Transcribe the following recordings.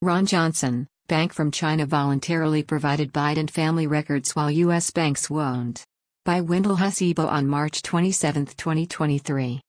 Ron Johnson, bank from China voluntarily provided Biden family records while U.S. banks won't. By Wendell Hasibo on March 27, 2023.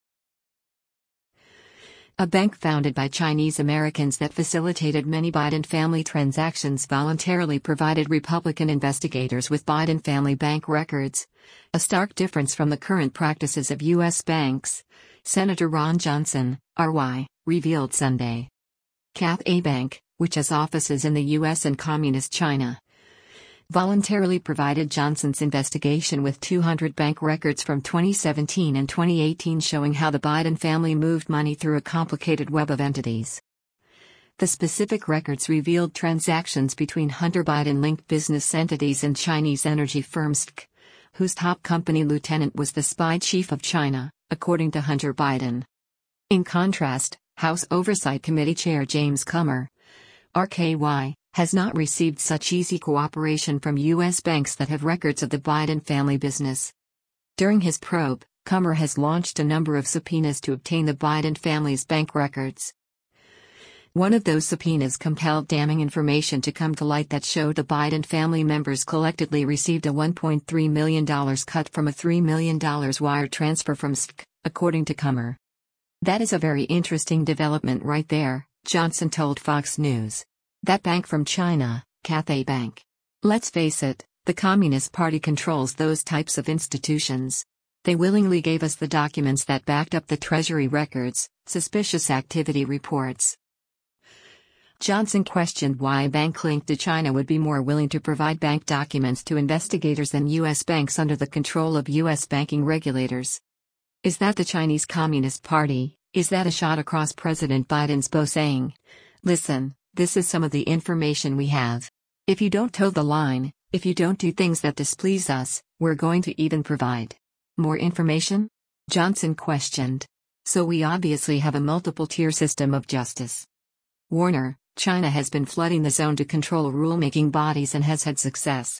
A bank founded by Chinese Americans that facilitated many Biden family transactions voluntarily provided Republican investigators with Biden family bank records, a stark difference from the current practices of U.S. banks, Senator Ron Johnson, RY, revealed Sunday. Cathay Bank, which has offices in the U.S. and Communist China, voluntarily provided Johnson's investigation with 200 bank records from 2017 and 2018 showing how the Biden family moved money through a complicated web of entities. The specific records revealed transactions between Hunter Biden-linked business entities and Chinese energy firm SK, whose top company lieutenant was the spy chief of China, according to Hunter Biden. In contrast, House Oversight Committee Chair James Comer, RKY, has not received such easy cooperation from U.S. banks that have records of the Biden family business. During his probe, Comer has launched a number of subpoenas to obtain the Biden family's bank records. One of those subpoenas compelled damning information to come to light that showed the Biden family members collectively received a $1.3 million cut from a $3 million wire transfer from SK, according to Comer. "That is a very interesting development right there," Johnson told Fox News. "That bank from China, Cathay Bank. Let's face it, the Communist Party controls those types of institutions. They willingly gave us the documents that backed up the Treasury records, suspicious activity reports." Johnson questioned why a bank linked to China would be more willing to provide bank documents to investigators than U.S. banks under the control of U.S. banking regulators. Is that the Chinese Communist Party? Is that a shot across President Biden's bow saying, "Listen, this is some of the information we have. If you don't toe the line, if you don't do things that displease us, we're going to even provide more information?" Johnson questioned. "So we obviously have a multiple-tier system of justice." Warner, China has been flooding the zone to control rulemaking bodies and has had success.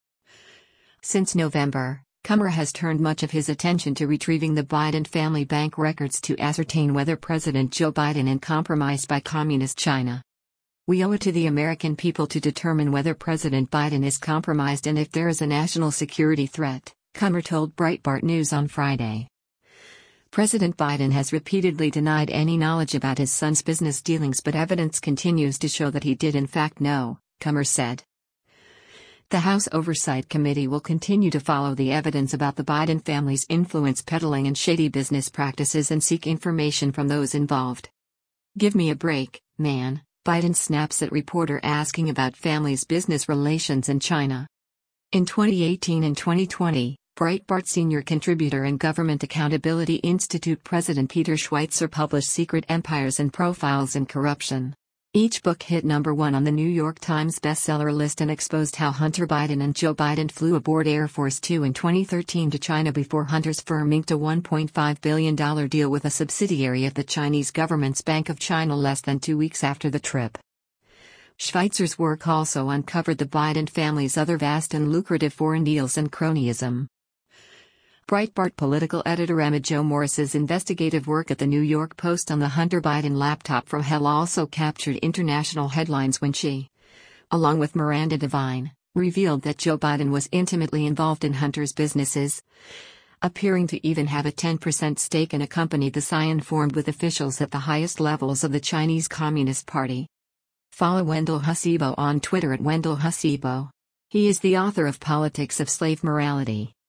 Since November, Comer has turned much of his attention to retrieving the Biden family bank records to ascertain whether President Joe Biden is compromised by Communist China. "We owe it to the American people to determine whether President Biden is compromised and if there is a national security threat," Comer told Breitbart News on Friday. President Biden has repeatedly denied any knowledge about his son's business dealings, but evidence continues to show that he did in fact know, Comer said. The House Oversight Committee will continue to follow the evidence about the Biden family's influence peddling and shady business practices and seek information from those involved. "Give me a break, man," Biden snaps at reporter asking about family's business relations in China. In 2018 and 2020, Breitbart senior contributor and Government Accountability Institute President Peter Schweizer published Secret Empires and Profiles in Corruption. Each book hit #1 on the New York Times bestseller list and exposed how Hunter Biden and Joe Biden flew aboard Air Force Two in 2013 to China before Hunter's firm inked a $1.5 billion deal with a subsidiary of the Chinese government's Bank of China less than 2 weeks after the trip. Schweizer's work also uncovered the Biden family's other vast and lucrative foreign deals and cronyism. Breitbart political editor Emma Jo Morris's investigative work at the New York Post on the Hunter Biden laptop from hell also captured international headlines when she, along with Miranda Devine, revealed that Joe Biden was intimately involved in Hunter's businesses, appearing to even have a 10% stake in a company the Scion formed with officials at the highest levels of the Chinese Communist Party. Follow Wendell Hasibo on Twitter at Wendell Hasibo. He is the author of Politics of Slave Morality.